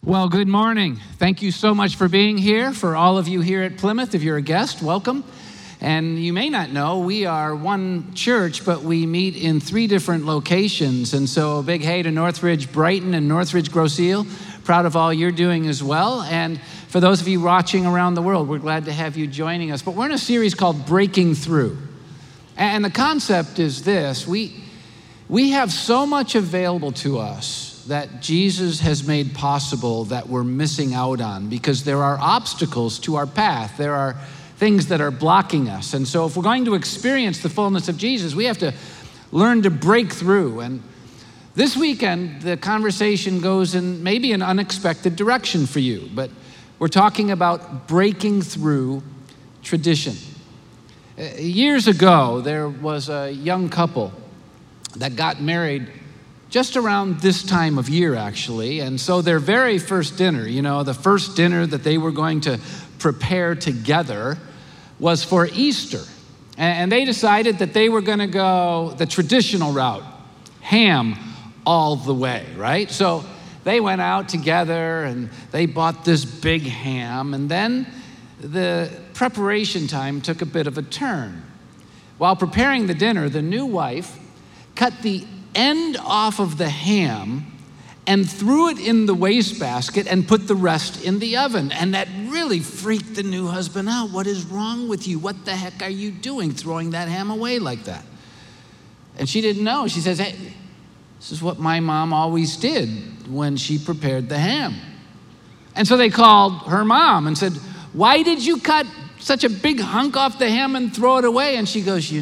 Well, good morning. Thank you so much for being here. For all of you here at Plymouth, if you're a guest, welcome. And you may not know, we are one church, but we meet in 3 different locations. And so a big hey to Northridge Brighton and Northridge Grosse Ile. Proud of all you're doing as well. And for those of you watching around the world, we're glad to have you joining us. But we're in a series called Breaking Through. And the concept is this: we have so much available to us that Jesus has made possible that we're missing out on because there are obstacles to our path. There are things that are blocking us. And so if we're going to experience the fullness of Jesus, we have to learn to break through. And this weekend, the conversation goes in maybe an unexpected direction for you, but we're talking about breaking through tradition. Years ago, there was a young couple that got married just around this time of year, actually. And so their very first dinner, the first dinner that they were going to prepare together was for Easter. And they decided that they were going to go the traditional route, ham all the way, right? So they went out together and they bought this big ham. And then the preparation time took a bit of a turn. While preparing the dinner, the new wife cut the end off of the ham and threw it in the wastebasket and put the rest in the oven. And that really freaked the new husband out. What is wrong with you? What the heck are you doing, throwing that ham away like that? And she didn't know. She says, hey, this is what my mom always did when she prepared the ham. And so they called her mom and said, why did you cut such a big hunk off the ham and throw it away? And she goes,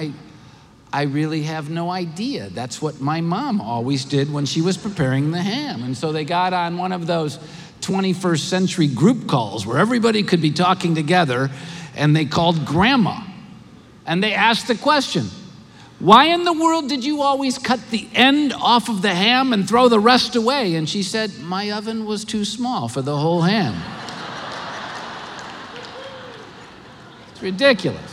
I really have no idea. That's what my mom always did when she was preparing the ham. And so they got on one of those 21st century group calls where everybody could be talking together, and they called Grandma. And they asked the question, why in the world did you always cut the end off of the ham and throw the rest away? And she said, my oven was too small for the whole ham. It's ridiculous.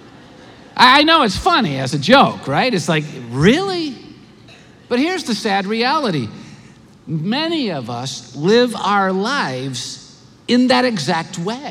I know it's funny as a joke, right? It's like, really? But here's the sad reality. Many of us live our lives in that exact way.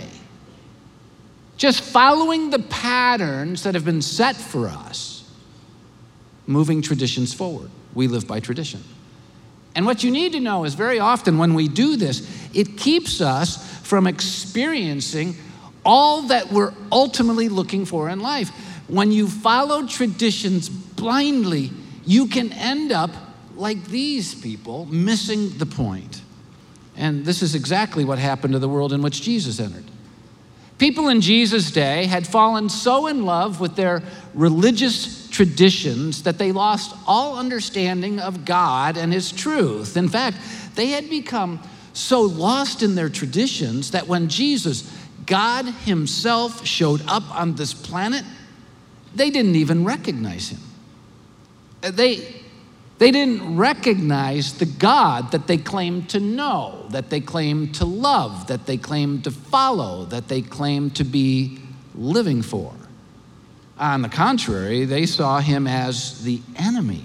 Just following the patterns that have been set for us, moving traditions forward. We live by tradition. And what you need to know is very often when we do this, it keeps us from experiencing all that we're ultimately looking for in life. When you follow traditions blindly, you can end up like these people, missing the point. And this is exactly what happened to the world in which Jesus entered. People in Jesus' day had fallen so in love with their religious traditions that they lost all understanding of God and His truth. In fact, they had become so lost in their traditions that when Jesus, God Himself, showed up on this planet, they didn't even recognize Him. They didn't recognize the God that they claimed to know, that they claimed to love, that they claimed to follow, that they claimed to be living for. On the contrary, they saw Him as the enemy.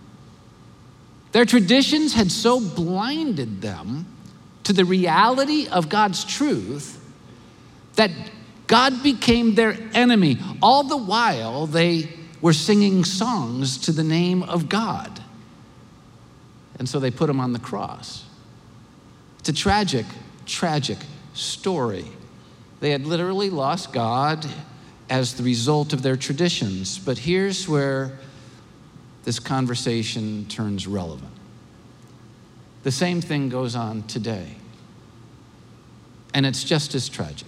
Their traditions had so blinded them to the reality of God's truth that God became their enemy. All the while, they were singing songs to the name of God. And so they put Him on the cross. It's a tragic, tragic story. They had literally lost God as the result of their traditions. But here's where this conversation turns relevant. The same thing goes on today. And it's just as tragic.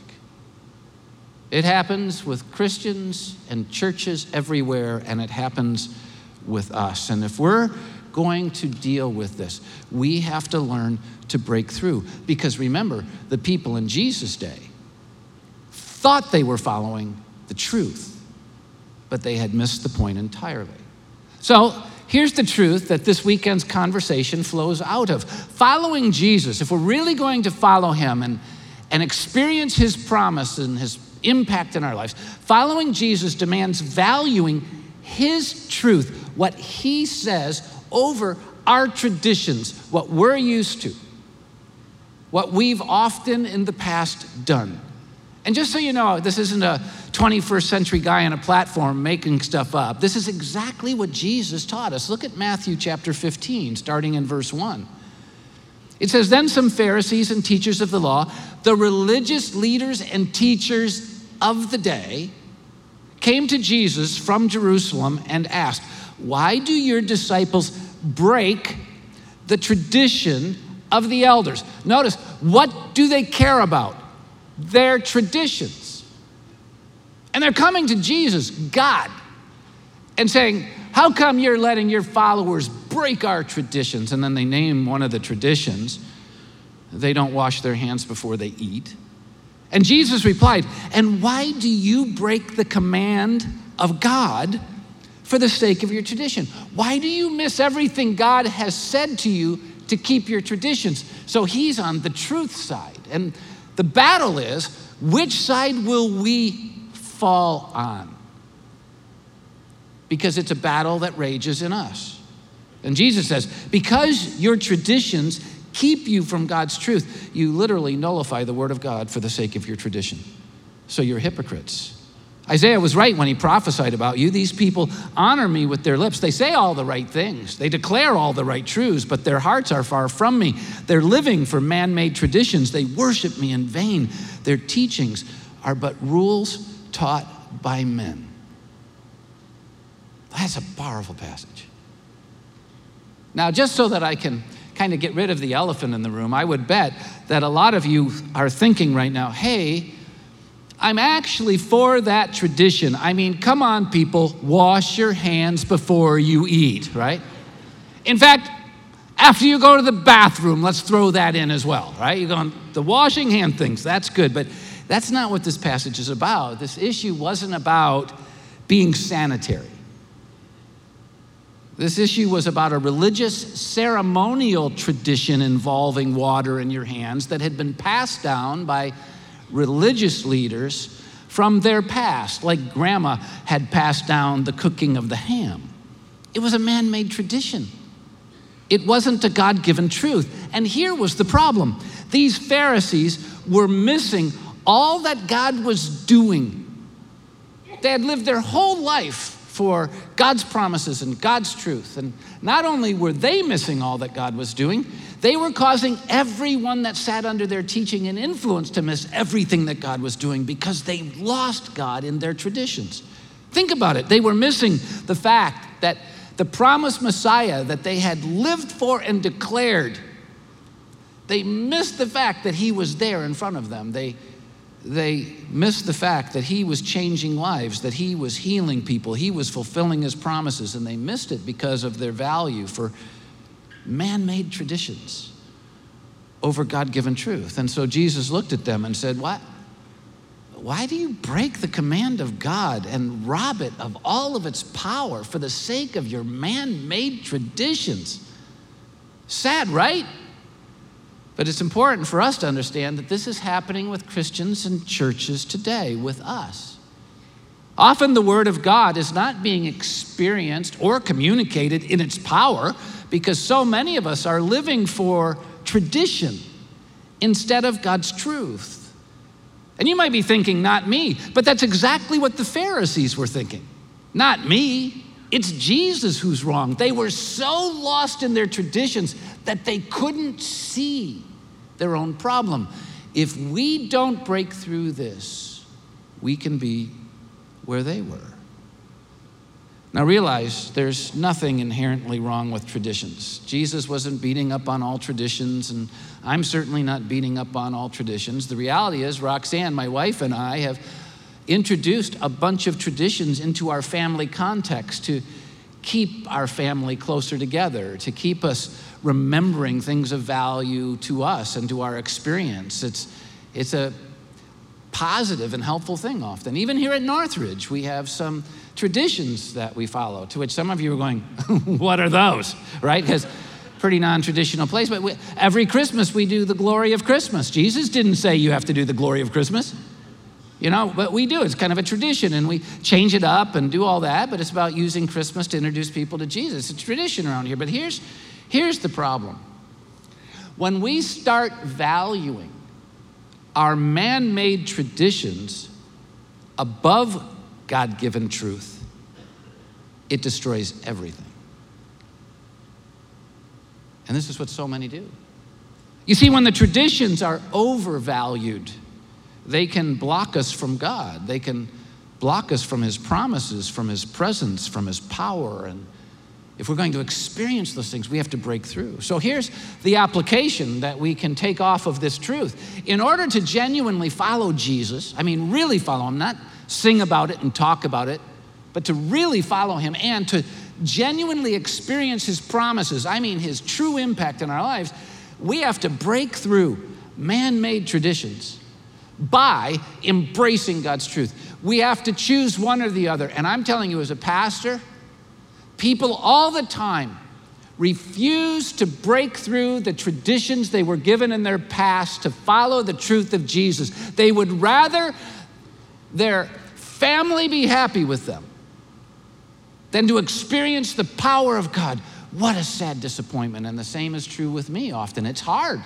It happens with Christians and churches everywhere, and it happens with us. And if we're going to deal with this, we have to learn to break through. Because remember, the people in Jesus' day thought they were following the truth, but they had missed the point entirely. So here's the truth that this weekend's conversation flows out of. Following Jesus, if we're really going to follow Him and experience His promise and His impact in our lives, following Jesus demands valuing His truth, what He says, over our traditions, what we're used to. what we've often in the past done. And just so you know, this isn't a 21st century guy on a platform making stuff up. This is exactly what Jesus taught us. Look at Matthew chapter 15, starting in verse 1. It says, then some Pharisees and teachers of the law, the religious leaders and teachers of the day, came to Jesus from Jerusalem and asked, why do your disciples break the tradition of the elders? Notice, what do they care about? Their traditions. And they're coming to Jesus, God, and saying, how come you're letting your followers break our traditions? And then they name one of the traditions. They don't wash their hands before they eat. And Jesus replied, and why do you break the command of God for the sake of your tradition? Why do you miss everything God has said to you to keep your traditions? So he's on the truth side. And the battle is, which side will we fall on? Because it's a battle that rages in us. And Jesus says, because your traditions keep you from God's truth, you literally nullify the word of God for the sake of your tradition. So you're hypocrites. Isaiah was right when he prophesied about you. These people honor me with their lips. They say all the right things. They declare all the right truths, but their hearts are far from me. They're living for man-made traditions. They worship me in vain. Their teachings are but rules taught by men. That's a powerful passage. Now, just so that I can kind of get rid of the elephant in the room, I would bet that a lot of you are thinking right now, hey, I'm actually for that tradition. I mean, come on, people, wash your hands before you eat, right? In fact, after you go to the bathroom, let's throw that in as well, right? You're going, the washing hand things, that's good, but that's not what this passage is about. This issue wasn't about being sanitary. This issue was about a religious ceremonial tradition involving water in your hands that had been passed down by religious leaders from their past, like grandma had passed down the cooking of the ham. It was a man-made tradition. It wasn't a God-given truth. And here was the problem. These Pharisees were missing all that God was doing. They had lived their whole life for God's promises and God's truth. And not only were they missing all that God was doing, they were causing everyone that sat under their teaching and influence to miss everything that God was doing because they lost God in their traditions. Think about it. They were missing the fact that the promised Messiah that they had lived for and declared, they missed the fact that he was there in front of them. They missed the fact that he was changing lives, that he was healing people, he was fulfilling his promises, and they missed it because of their value for man-made traditions over God-given truth. And so Jesus looked at them and said, "What? Why do you break the command of God and rob it of all of its power for the sake of your man-made traditions?" Sad, right? But it's important for us to understand that this is happening with Christians and churches today, with us. Often the word of God is not being experienced or communicated in its power because so many of us are living for tradition instead of God's truth. And you might be thinking, not me, but that's exactly what the Pharisees were thinking. Not me, it's Jesus who's wrong. They were so lost in their traditions that they couldn't see their own problem. If we don't break through this, we can be where they were. Now realize there's nothing inherently wrong with traditions. Jesus wasn't beating up on all traditions, and I'm certainly not beating up on all traditions. The reality is, Roxanne, my wife, and I have introduced a bunch of traditions into our family context to keep our family closer together, to keep us remembering things of value to us and to our experience. It's a positive and helpful thing often. Even here at Northridge, we have some traditions that we follow, to which some of you are going, what are those, right? Because pretty non-traditional place. But every Christmas we do the glory of Christmas. Jesus didn't say you have to do the glory of Christmas. You know, but we do. It's kind of a tradition, and we change it up and do all that, but it's about using Christmas to introduce people to Jesus. It's a tradition around here, but here's the problem. When we start valuing our man-made traditions above God-given truth, it destroys everything. And this is what so many do. You see, when the traditions are overvalued, they can block us from God. They can block us from his promises, from his presence, from his power. And if we're going to experience those things, we have to break through. So here's the application that we can take off of this truth. In order to genuinely follow Jesus, I mean really follow him, not sing about it and talk about it, but to really follow him and to genuinely experience his promises, I mean his true impact in our lives, we have to break through man-made traditions by embracing God's truth. We have to choose one or the other. And I'm telling you, as a pastor, people all the time refuse to break through the traditions they were given in their past to follow the truth of Jesus. They would rather their family be happy with them than to experience the power of God. What a sad disappointment. And the same is true with me often. It's hard.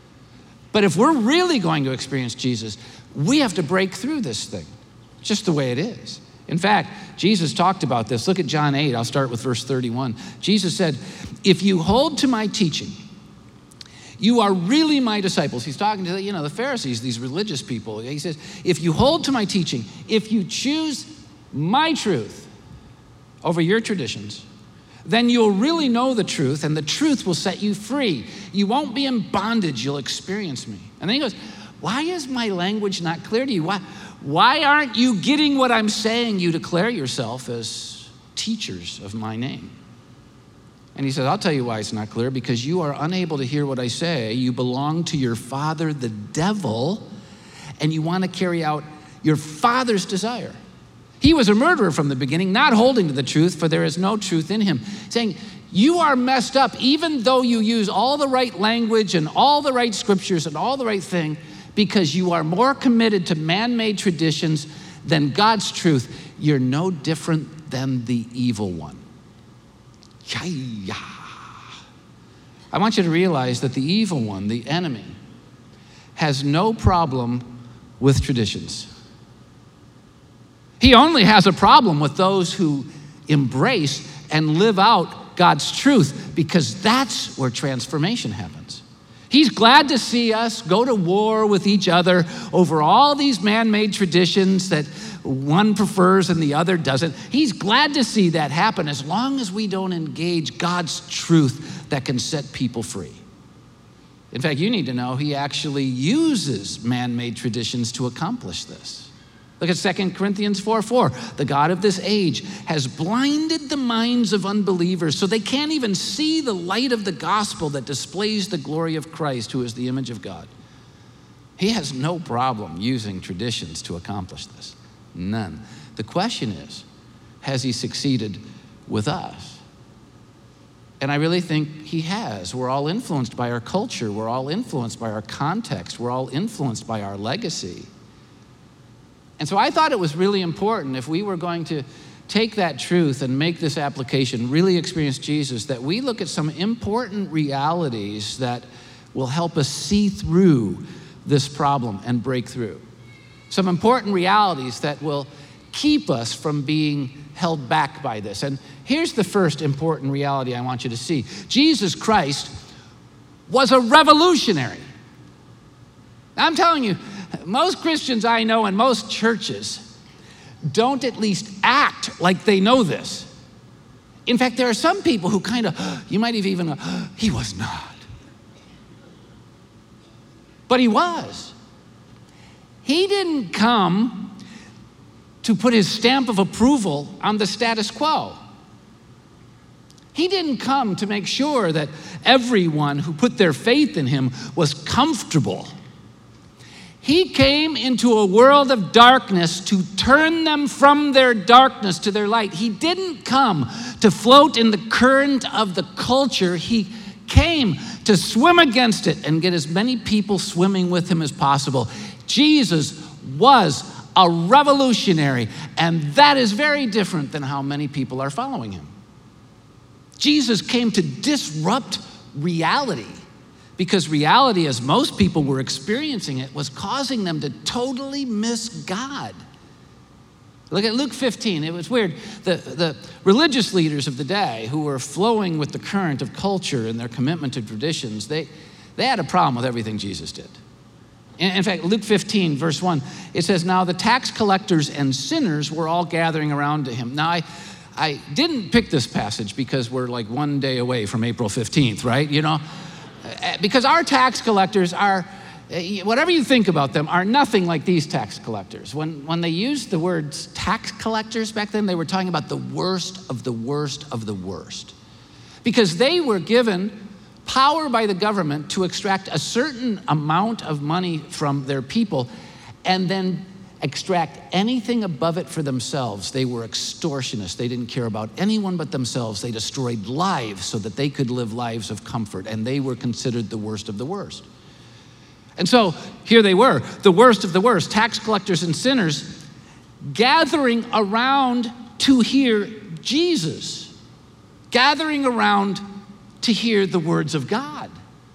But if we're really going to experience Jesus, we have to break through this thing, just the way it is. In fact, Jesus talked about this. Look at John 8. I'll start with verse 31. Jesus said, if you hold to my teaching, you are really my disciples. He's talking to the Pharisees, these religious people. He says, if you hold to my teaching, if you choose my truth over your traditions, then you'll really know the truth, and the truth will set you free. You won't be in bondage. You'll experience me. And then he goes, why is my language not clear to you? Why aren't you getting what I'm saying? You declare yourself as teachers of my name. And he says, I'll tell you why it's not clear, because you are unable to hear what I say. You belong to your father, the devil, and you want to carry out your father's desire. He was a murderer from the beginning, not holding to the truth, for there is no truth in him. Saying, you are messed up, even though you use all the right language and all the right scriptures and all the right thing, because you are more committed to man-made traditions than God's truth. You're no different than the evil one. I want you to realize that the evil one, the enemy, has no problem with traditions. He only has a problem with those who embrace and live out God's truth, because that's where transformation happens. He's glad to see us go to war with each other over all these man-made traditions that one prefers and the other doesn't. He's glad to see that happen as long as we don't engage God's truth that can set people free. In fact, you need to know he actually uses man-made traditions to accomplish this. Look at 2 Corinthians 4:4. The God of this age has blinded the minds of unbelievers so they can't even see the light of the gospel that displays the glory of Christ, who is the image of God. He has no problem using traditions to accomplish this. None. The question is, has he succeeded with us? And I really think he has. We're all influenced by our culture. We're all influenced by our context. We're all influenced by our legacy. And so I thought it was really important, if we were going to take that truth and make this application, really experience Jesus, that we look at some important realities that will help us see through this problem and break through. Some important realities that will keep us from being held back by this. And here's the first important reality I want you to see. Jesus Christ was a revolutionary. I'm telling you, most Christians I know and most churches don't at least act like they know this. In fact, there are some people who kind of, you might have even, he was not. But he was. He didn't come to put his stamp of approval on the status quo. He didn't come to make sure that everyone who put their faith in him was comfortable. He came into a world of darkness to turn them from their darkness to their light. He didn't come to float in the current of the culture. He came to swim against it and get as many people swimming with him as possible. Jesus was a revolutionary, and that is very different than how many people are following him. Jesus came to disrupt reality. because reality, as most people were experiencing it, was causing them to totally miss God. Look at Luke 15. It was weird. The religious leaders of the day who were flowing with the current of culture and their commitment to traditions, they had a problem with everything Jesus did. In fact, Luke 15, verse 1, it says, "Now the tax collectors and sinners were all gathering around him." Now, I didn't pick this passage because we're like one day away from April 15th, right? You know, because our tax collectors are, whatever you think about them, are nothing like these tax collectors. When they used the words tax collectors back then, they were talking about the worst of the worst of the worst. Because they were given power by the government to extract a certain amount of money from their people and then extract anything above it for themselves. They were extortionists. They didn't care about anyone but themselves. They destroyed lives so that they could live lives of comfort, and they were considered the worst of the worst. And so here they were, the worst of the worst, tax collectors and sinners, gathering around to hear Jesus, gathering around to hear the words of God.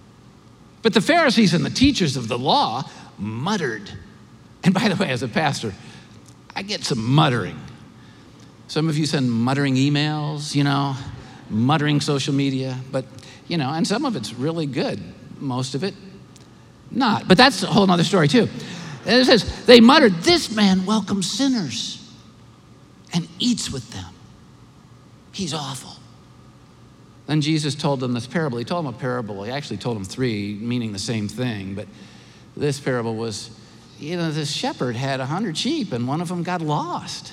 But the Pharisees and the teachers of the law muttered. And by the way, as a pastor, I get some muttering. Some of you send muttering emails, muttering social media, but, and some of it's really good. Most of it, not. But that's a whole nother story too. And it says, they muttered, "This man welcomes sinners and eats with them. He's awful." Then Jesus told them this parable. He told them a parable. He actually told them three, meaning the same thing. But this parable was, this shepherd had 100 sheep and one of them got lost.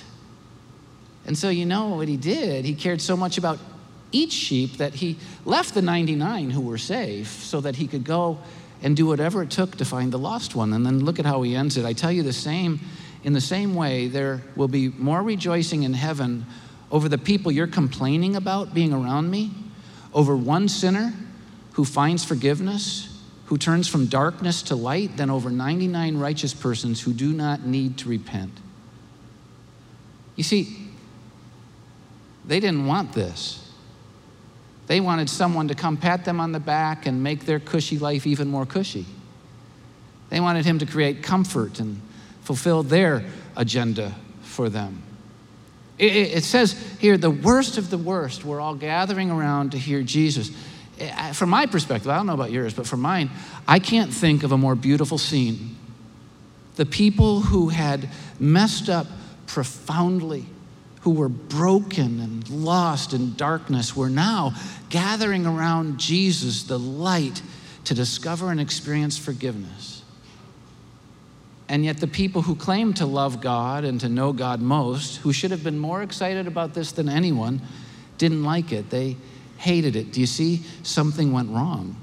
And so what he did? He cared so much about each sheep that he left the 99 who were safe so that he could go and do whatever it took to find the lost one. And then look at how he ends it. I tell you in the same way, there will be more rejoicing in heaven over the people you're complaining about being around me, over one sinner who finds forgiveness, who turns from darkness to light, than over 99 righteous persons who do not need to repent. You see, they didn't want this. They wanted someone to come pat them on the back and make their cushy life even more cushy. They wanted him to create comfort and fulfill their agenda for them. It says here, the worst of the worst were all gathering around to hear Jesus. From my perspective, I don't know about yours, but from mine, I can't think of a more beautiful scene. The people who had messed up profoundly, who were broken and lost in darkness, were now gathering around Jesus, the light, to discover and experience forgiveness. And yet the people who claim to love God and to know God most, who should have been more excited about this than anyone, didn't like it. They hated it. Do you see? Something went wrong.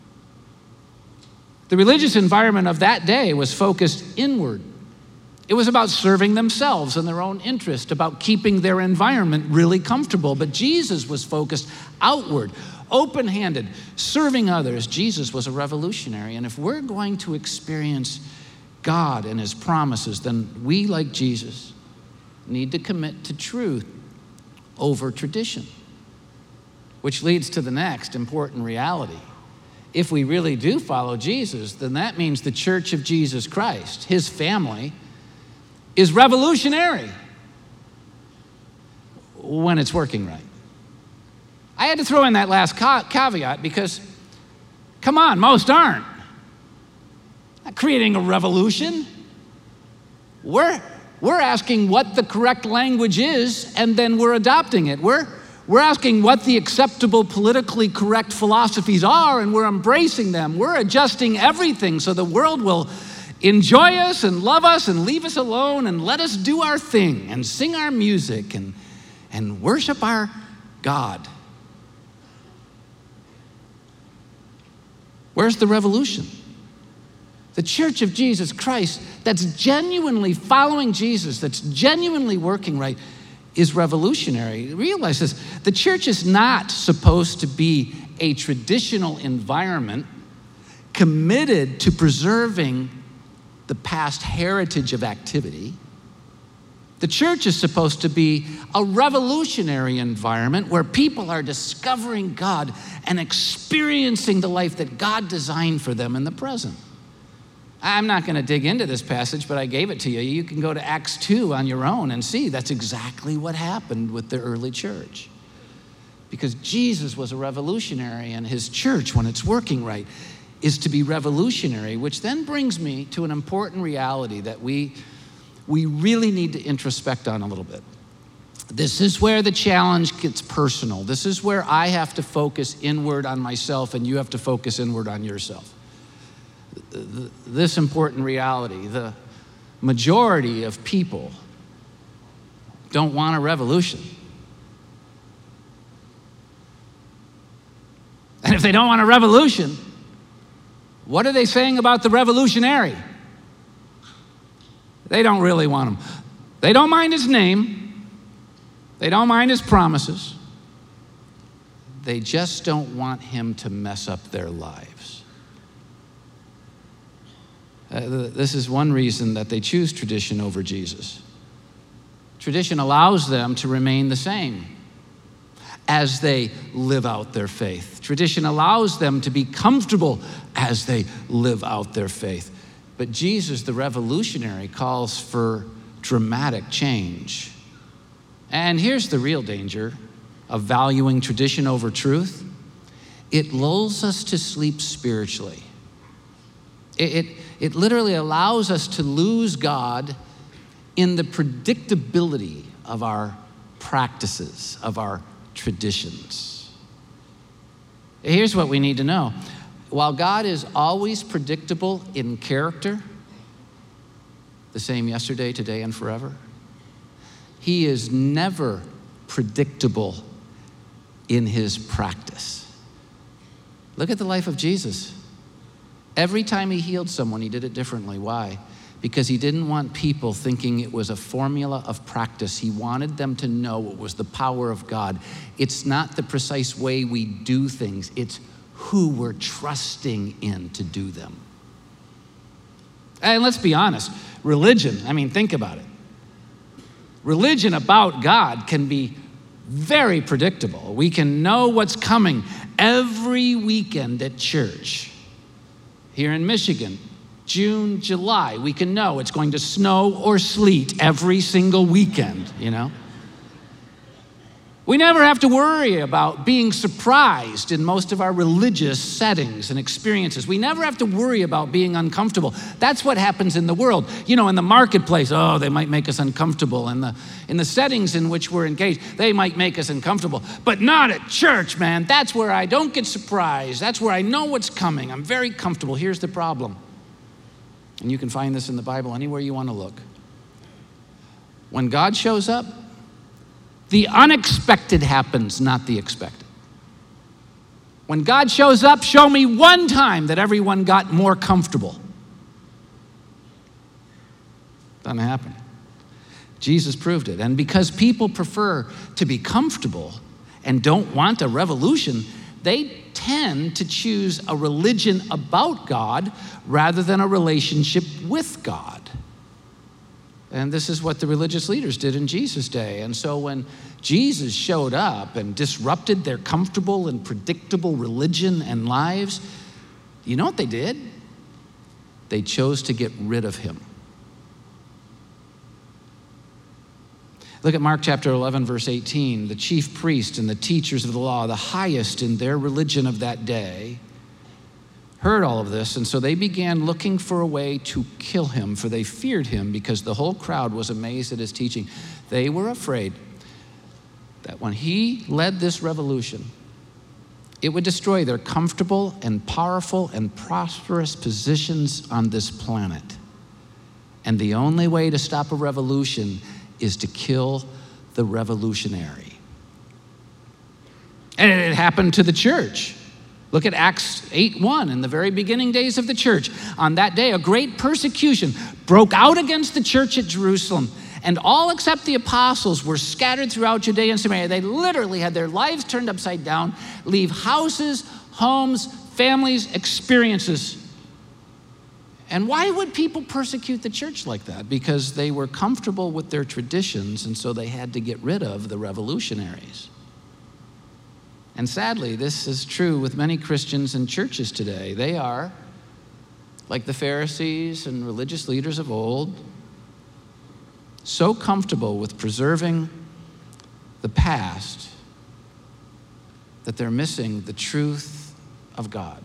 The religious environment of that day was focused inward. It was about serving themselves and their own interest, about keeping their environment really comfortable. But Jesus was focused outward, open-handed, serving others. Jesus was a revolutionary. And if we're going to experience God and his promises, then we, like Jesus, need to commit to truth over tradition. Which leads to the next important reality. If we really do follow Jesus, then that means the Church of Jesus Christ, his family, is revolutionary when it's working right. I had to throw in that last caveat because, come on, most aren't. Not creating a revolution. We're asking what the correct language is, and then we're adopting it. We're asking what the acceptable politically correct philosophies are, and we're embracing them. We're adjusting everything so the world will enjoy us and love us and leave us alone and let us do our thing and sing our music and worship our God. Where's the revolution? The Church of Jesus Christ that's genuinely following Jesus, that's genuinely working right, is revolutionary. Realize this, the church is not supposed to be a traditional environment committed to preserving the past heritage of activity. The church is supposed to be a revolutionary environment where people are discovering God and experiencing the life that God designed for them in the present. I'm not going to dig into this passage, but I gave it to you. You can go to Acts 2 on your own and see that's exactly what happened with the early church. Because Jesus was a revolutionary, and his church, when it's working right, is to be revolutionary, which then brings me to an important reality that we really need to introspect on a little bit. This is where the challenge gets personal. This is where I have to focus inward on myself, and you have to focus inward on yourself. This important reality: the majority of people don't want a revolution. And if they don't want a revolution, what are they saying about the revolutionary? They don't really want him. They don't mind his name. They don't mind his promises. They just don't want him to mess up their lives. This is one reason that they choose tradition over Jesus. Tradition allows them to remain the same as they live out their faith. Tradition allows them to be comfortable as they live out their faith. But Jesus, the revolutionary, calls for dramatic change. And here's the real danger of valuing tradition over truth. It lulls us to sleep spiritually. It literally allows us to lose God in the predictability of our practices, of our traditions. Here's what we need to know. While God is always predictable in character, the same yesterday, today, and forever, he is never predictable in his practice. Look at the life of Jesus. Every time he healed someone, he did it differently. Why? Because he didn't want people thinking it was a formula of practice. He wanted them to know it was the power of God. It's not the precise way we do things. It's who we're trusting in to do them. And let's be honest, religion, think about it. Religion about God can be very predictable. We can know what's coming every weekend at church. Here in Michigan, June, July, we can know it's going to snow or sleet every single weekend, We never have to worry about being surprised in most of our religious settings and experiences. We never have to worry about being uncomfortable. That's what happens in the world. In the marketplace, they might make us uncomfortable. In the settings in which we're engaged, they might make us uncomfortable. But not at church, man. That's where I don't get surprised. That's where I know what's coming. I'm very comfortable. Here's the problem. And you can find this in the Bible anywhere you want to look. When God shows up, the unexpected happens, not the expected. When God shows up, show me one time that everyone got more comfortable. Doesn't happen. Jesus proved it. And because people prefer to be comfortable and don't want a revolution, they tend to choose a religion about God rather than a relationship with God. And this is what the religious leaders did in Jesus' day. And so when Jesus showed up and disrupted their comfortable and predictable religion and lives, you know what they did? They chose to get rid of him. Look at Mark chapter 11, verse 18. The chief priests and the teachers of the law, the highest in their religion of that day, heard all of this, and so they began looking for a way to kill him, for they feared him because the whole crowd was amazed at his teaching. They were afraid that when he led this revolution, it would destroy their comfortable and powerful and prosperous positions on this planet. And the only way to stop a revolution is to kill the revolutionary. And it happened to the church. Look at Acts 8:1, in the very beginning days of the church. On that day, a great persecution broke out against the church at Jerusalem, and all except the apostles were scattered throughout Judea and Samaria. They literally had their lives turned upside down, leave houses, homes, families, experiences. And why would people persecute the church like that? Because they were comfortable with their traditions, and so they had to get rid of the revolutionaries. And sadly, this is true with many Christians and churches today. They are, like the Pharisees and religious leaders of old, so comfortable with preserving the past that they're missing the truth of God.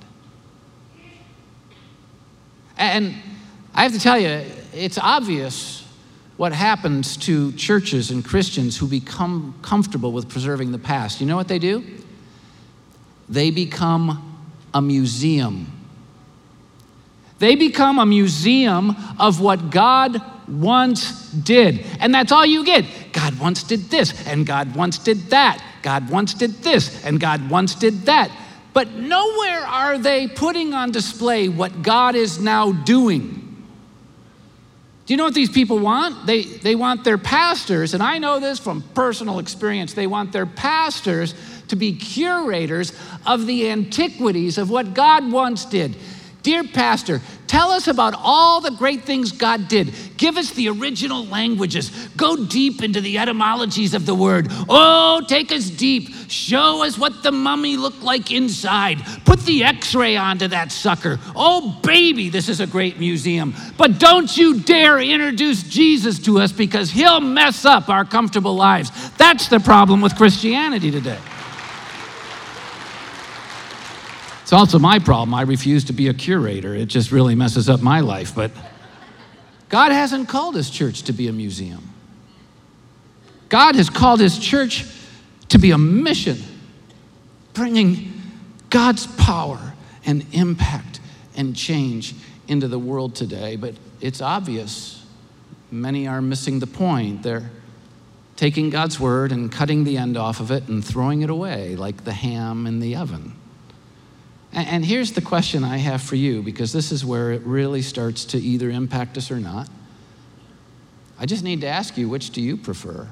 And I have to tell you, it's obvious what happens to churches and Christians who become comfortable with preserving the past. You know what they do? They become a museum. They become a museum of what God once did. And that's all you get. God once did this, and God once did that. God once did this, and God once did that. But nowhere are they putting on display what God is now doing. Do you know what these people want? They want their pastors, and I know this from personal experience, they want their pastors to be curators of the antiquities of what God once did. Dear pastor, tell us about all the great things God did. Give us the original languages. Go deep into the etymologies of the word. Oh, take us deep. Show us what the mummy looked like inside. Put the x-ray onto that sucker. Oh, baby, this is a great museum. But don't you dare introduce Jesus to us because he'll mess up our comfortable lives. That's the problem with Christianity today. It's also my problem. I refuse to be a curator. It just really messes up my life. But God hasn't called his church to be a museum. God has called his church to be a mission, bringing God's power and impact and change into the world today. But it's obvious many are missing the point. They're taking God's word and cutting the end off of it and throwing it away like the ham in the oven. And here's the question I have for you, because this is where it really starts to either impact us or not. I just need to ask you, which do you prefer?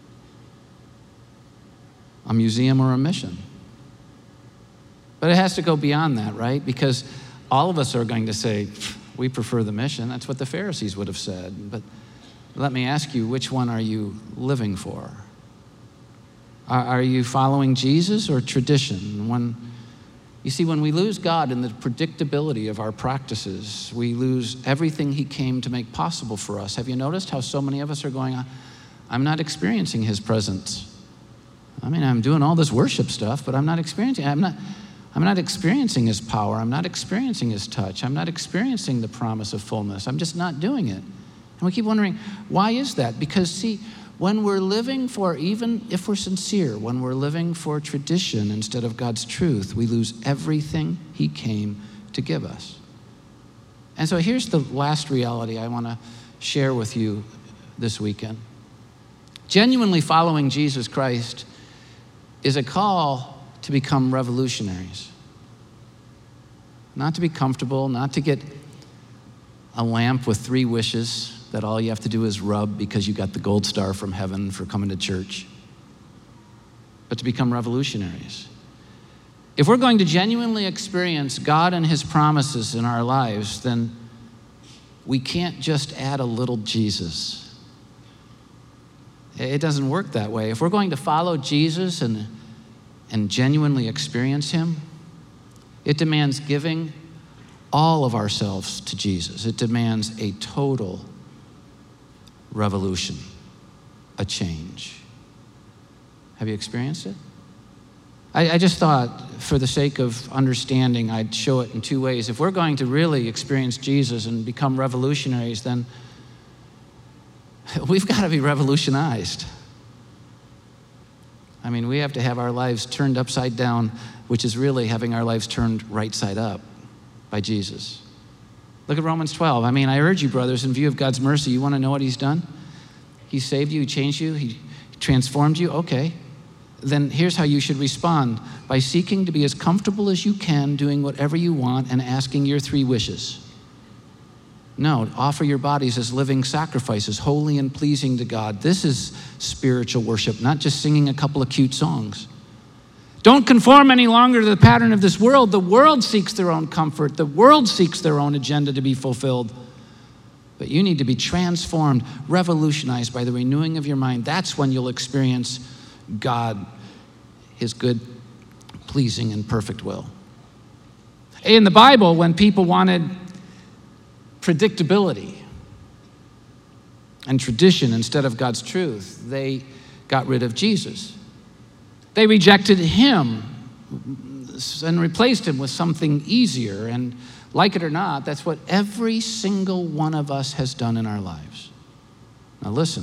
A museum or a mission? But it has to go beyond that, right? Because all of us are going to say, we prefer the mission. That's what the Pharisees would have said. But let me ask you, which one are you living for? Are you following Jesus or tradition? You see, when we lose God in the predictability of our practices, we lose everything he came to make possible for us. Have you noticed how so many of us are going, I'm not experiencing his presence. I mean, I'm doing all this worship stuff, but I'm not experiencing his power. I'm not experiencing his touch. I'm not experiencing the promise of fullness. I'm just not doing it. And we keep wondering, why is that? Because, see, when we're living for, even if we're sincere, when we're living for tradition instead of God's truth, we lose everything he came to give us. And so here's the last reality I want to share with you this weekend. Genuinely following Jesus Christ is a call to become revolutionaries. Not to be comfortable, not to get a lamp with 3 wishes that all you have to do is rub because you got the gold star from heaven for coming to church, but to become revolutionaries. If we're going to genuinely experience God and his promises in our lives, then we can't just add a little Jesus. It doesn't work that way. If we're going to follow Jesus and genuinely experience him, it demands giving all of ourselves to Jesus. It demands a total revolution, a change. Have you experienced it? I just thought, for the sake of understanding, I'd show it in 2 ways. If we're going to really experience Jesus and become revolutionaries, then we've got to be revolutionized. I mean, we have to have our lives turned upside down, which is really having our lives turned right side up by Jesus. Look at Romans 12. I mean, I urge you, brothers, in view of God's mercy, you want to know what he's done? He saved you, he changed you, he transformed you. Okay. Then here's how you should respond: by seeking to be as comfortable as you can, doing whatever you want, and asking your 3 wishes. No, offer your bodies as living sacrifices, holy and pleasing to God. This is spiritual worship, not just singing a couple of cute songs. Don't conform any longer to the pattern of this world. The world seeks their own comfort. The world seeks their own agenda to be fulfilled. But you need to be transformed, revolutionized by the renewing of your mind. That's when you'll experience God, his good, pleasing, and perfect will. In the Bible, when people wanted predictability and tradition instead of God's truth, they got rid of Jesus. They rejected him and replaced him with something easier. And like it or not, that's what every single one of us has done in our lives. Now listen.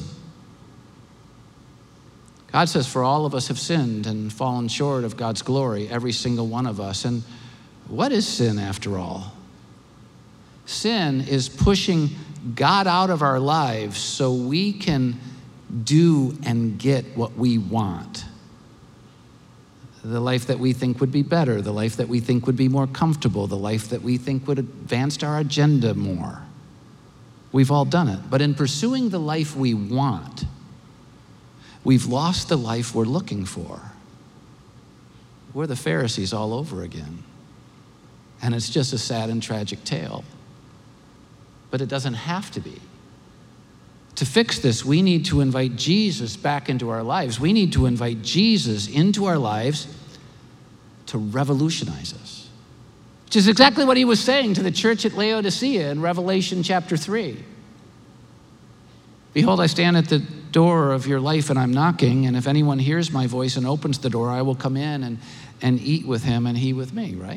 God says, for all of us have sinned and fallen short of God's glory, every single one of us. And what is sin after all? Sin is pushing God out of our lives so we can do and get what we want. The life that we think would be better, the life that we think would be more comfortable, the life that we think would advance our agenda more. We've all done it. But in pursuing the life we want, we've lost the life we're looking for. We're the Pharisees all over again. And it's just a sad and tragic tale. But it doesn't have to be. To fix this, we need to invite Jesus back into our lives. We need to invite Jesus into our lives to revolutionize us, which is exactly what he was saying to the church at Laodicea in Revelation chapter 3. Behold, I stand at the door of your life and I'm knocking, and if anyone hears my voice and opens the door, I will come in and eat with him and he with me, right?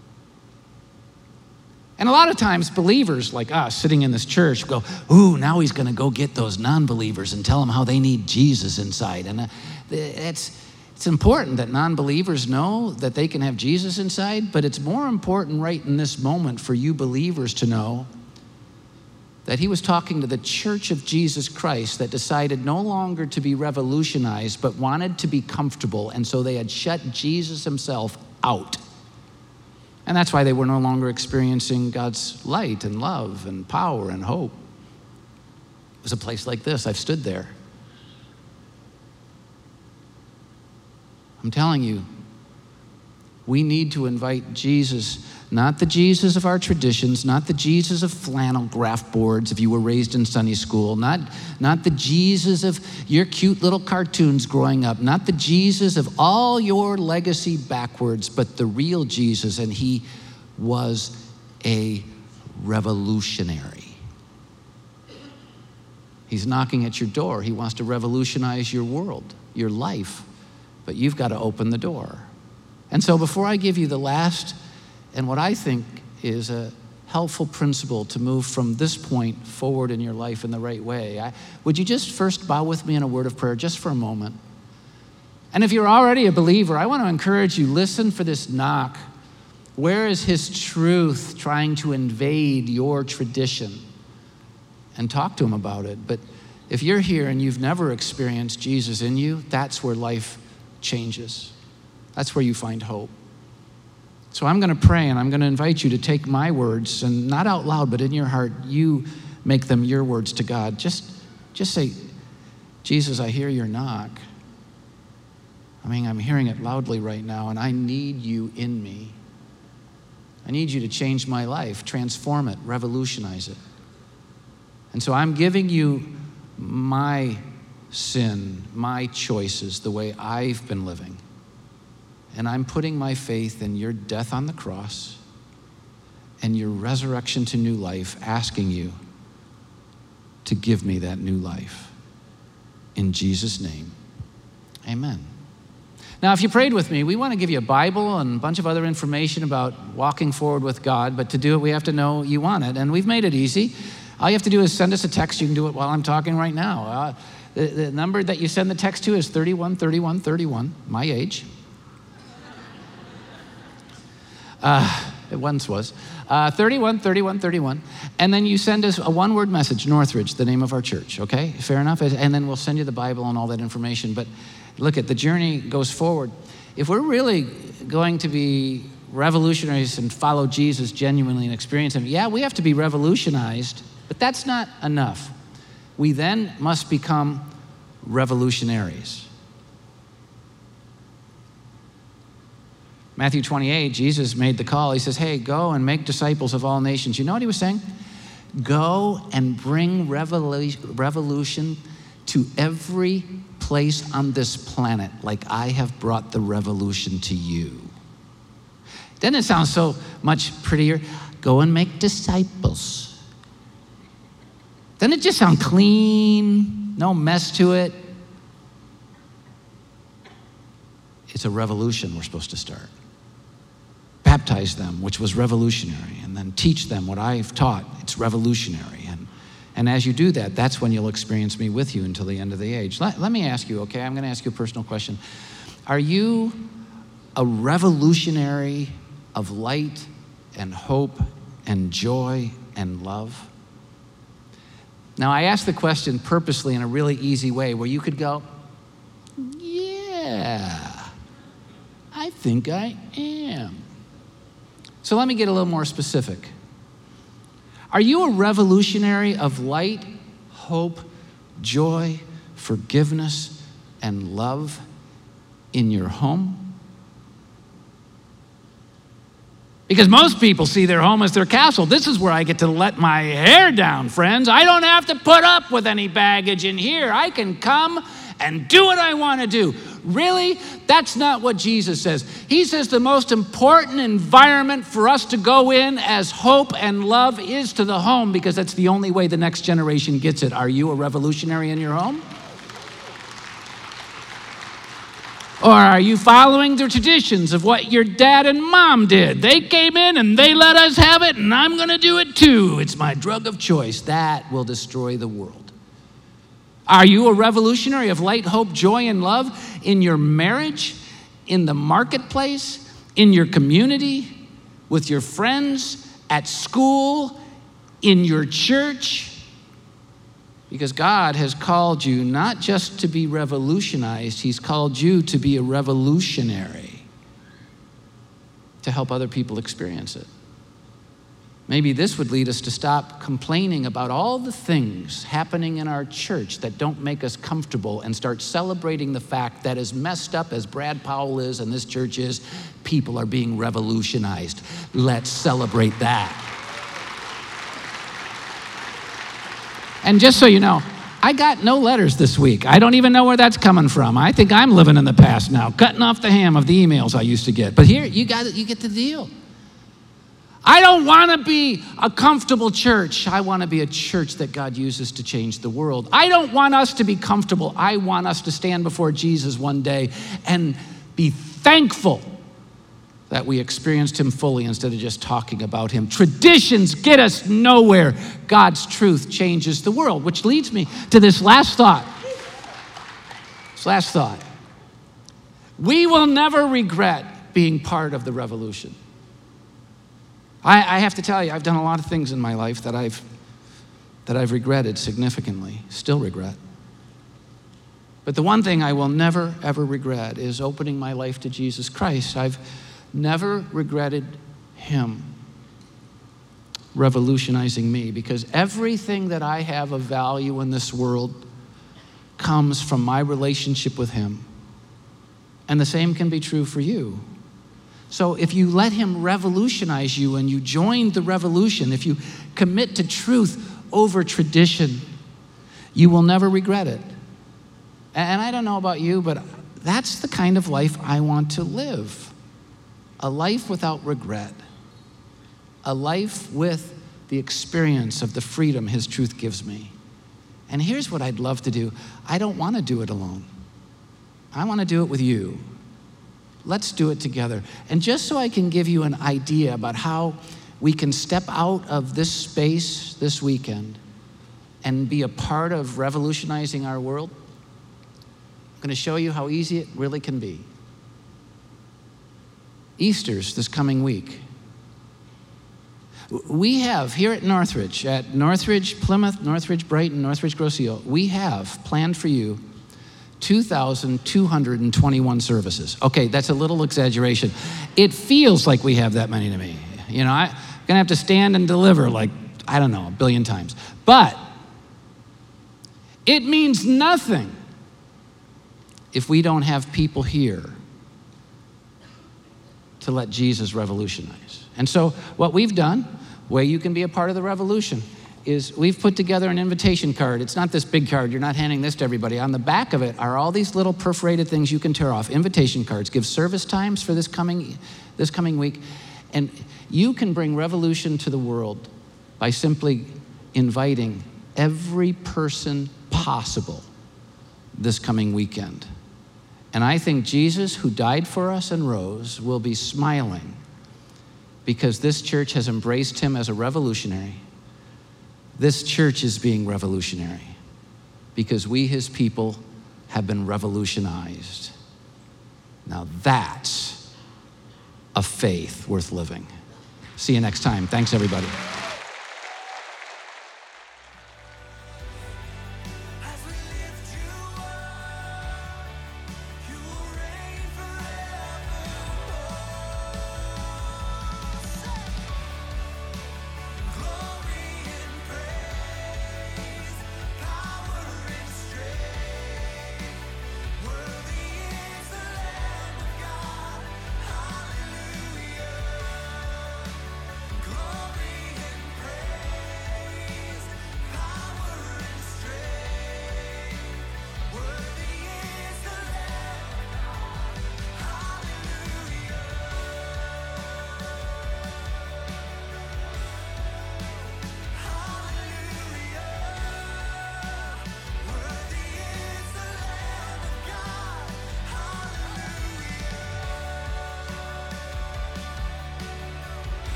And a lot of times believers like us sitting in this church go, ooh, now he's going to go get those non-believers and tell them how they need Jesus inside. And it's important that non-believers know that they can have Jesus inside, but it's more important right in this moment for you believers to know that he was talking to the church of Jesus Christ that decided no longer to be revolutionized, but wanted to be comfortable, and so they had shut Jesus himself out. And that's why they were no longer experiencing God's light and love and power and hope. It was a place like this. I've stood there. I'm telling you, we need to invite Jesus, not the Jesus of our traditions, not the Jesus of flannel graph boards if you were raised in Sunday school, not the Jesus of your cute little cartoons growing up, not the Jesus of all your legacy backwards, but the real Jesus, and he was a revolutionary. He's knocking at your door. He wants to revolutionize your world, your life, but you've got to open the door. And so before I give you the last and what I think is a helpful principle to move from this point forward in your life in the right way, would you just first bow with me in a word of prayer just for a moment? And if you're already a believer, I want to encourage you, listen for this knock. Where is his truth trying to invade your tradition? And talk to him about it. But if you're here and you've never experienced Jesus in you, that's where life changes. That's where you find hope. So I'm going to pray, and I'm going to invite you to take my words, and not out loud, but in your heart, you make them your words to God. Just say, Jesus, I hear your knock. I mean, I'm hearing it loudly right now, and I need you in me. I need you to change my life, transform it, revolutionize it. And so I'm giving you my sin, my choices, the way I've been living. And I'm putting my faith in your death on the cross and your resurrection to new life, asking you to give me that new life. In Jesus' name, amen. Now, if you prayed with me, we want to give you a Bible and a bunch of other information about walking forward with God, but to do it, we have to know you want it, and we've made it easy. All you have to do is send us a text. You can do it while I'm talking right now. The number that you send the text to is 313131, my age. It once was. 313131. And then you send us a one-word message, Northridge, the name of our church, okay? Fair enough? And then we'll send you the Bible and all that information. But look, the journey goes forward. If we're really going to be revolutionaries and follow Jesus genuinely and experience him, yeah, we have to be revolutionized, but that's not enough. We then must become revolutionaries. Matthew 28, Jesus made the call. He says, hey, go and make disciples of all nations. You know what he was saying? Go and bring revolution to every place on this planet like I have brought the revolution to you. Doesn't it sound so much prettier? Go and make disciples. Doesn't it just sound clean? No mess to it? It's a revolution we're supposed to start. Baptize them, which was revolutionary, and then teach them what I've taught. It's revolutionary. And as you do that, that's when you'll experience me with you until the end of the age. Let me ask you, okay? I'm going to ask you a personal question. Are you a revolutionary of light and hope and joy and love? Now, I asked the question purposely in a really easy way where you could go, yeah, I think I am. So let me get a little more specific. Are you a revolutionary of light, hope, joy, forgiveness, and love in your home? Because most people see their home as their castle. This is where I get to let my hair down, friends. I don't have to put up with any baggage in here. I can come and do what I want to do. Really? That's not what Jesus says. He says the most important environment for us to go in as hope and love is to the home, because that's the only way the next generation gets it. Are you a revolutionary in your home? Or are you following the traditions of what your dad and mom did? They came in and they let us have it, and I'm going to do it too. It's my drug of choice. That will destroy the world. Are you a revolutionary of light, hope, joy, and love in your marriage, in the marketplace, in your community, with your friends, at school, in your church? Because God has called you not just to be revolutionized, He's called you to be a revolutionary, to help other people experience it. Maybe this would lead us to stop complaining about all the things happening in our church that don't make us comfortable and start celebrating the fact that as messed up as Brad Powell is and this church is, people are being revolutionized. Let's celebrate that. And just so you know, I got no letters this week. I don't even know where that's coming from. I think I'm living in the past now, cutting off the ham of the emails I used to get. But here, you get the deal. I don't want to be a comfortable church. I want to be a church that God uses to change the world. I don't want us to be comfortable. I want us to stand before Jesus one day and be thankful that we experienced Him fully instead of just talking about Him. Traditions get us nowhere. God's truth changes the world, which leads me to this last thought. We will never regret being part of the revolution. I have to tell you, I've done a lot of things in my life that I've regretted significantly, still regret. But the one thing I will never, ever regret is opening my life to Jesus Christ. I've never regretted Him revolutionizing me, because everything that I have of value in this world comes from my relationship with Him. And the same can be true for you. So if you let Him revolutionize you and you join the revolution, if you commit to truth over tradition, you will never regret it. And I don't know about you, but that's the kind of life I want to live. A life without regret. A life with the experience of the freedom His truth gives me. And here's what I'd love to do. I don't want to do it alone. I want to do it with you. Let's do it together. And just so I can give you an idea about how we can step out of this space this weekend and be a part of revolutionizing our world, I'm going to show you how easy it really can be. Easter's this coming week. We have here at Northridge, Plymouth, Northridge, Brighton, Northridge, Grosse Ile, we have planned for you 2,221 services. Okay, that's a little exaggeration. It feels like we have that many to me. You know, I'm going to have to stand and deliver like, I don't know, 1 billion times. But it means nothing if we don't have people here to let Jesus revolutionize. And so what we've done, way you can be a part of the revolution, is we've put together an invitation card. It's not this big card. You're not handing this to everybody. On the back of it are all these little perforated things you can tear off, invitation cards, give service times for this coming week. And you can bring revolution to the world by simply inviting every person possible this coming weekend. And I think Jesus, who died for us and rose, will be smiling because this church has embraced him as a revolutionary. This church is being revolutionary because we, his people, have been revolutionized. Now that's a faith worth living. See you next time. Thanks, everybody.